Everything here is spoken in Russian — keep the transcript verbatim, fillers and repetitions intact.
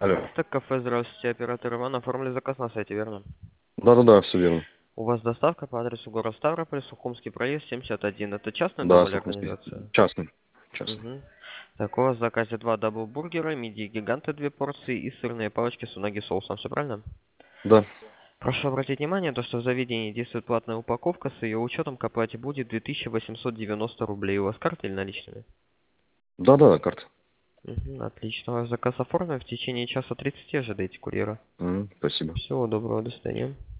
Алло. Так, кафе, здравствуйте, оператор Иван, оформили заказ на сайте, верно? Да-да-да, все верно. У вас доставка по адресу город Ставрополь, Сухумский проезд, семьдесят один. Это частный дом Да, или Сухумский. организация? Частный. Частный. Угу. Так, у вас в заказе два даблбургера, мидии гиганта две порции и сырные палочки с унаги соусом, все правильно? Да. Прошу обратить внимание, то, что в заведении действует платная упаковка, с ее учетом к оплате будет две тысячи восемьсот девяносто рублей. У вас карта или наличными? Да-да, карта. Угу, отлично, ваш заказ оформлен, в течение часа тридцати ожидайте курьера. Мгм, спасибо. Всего доброго, до свидания.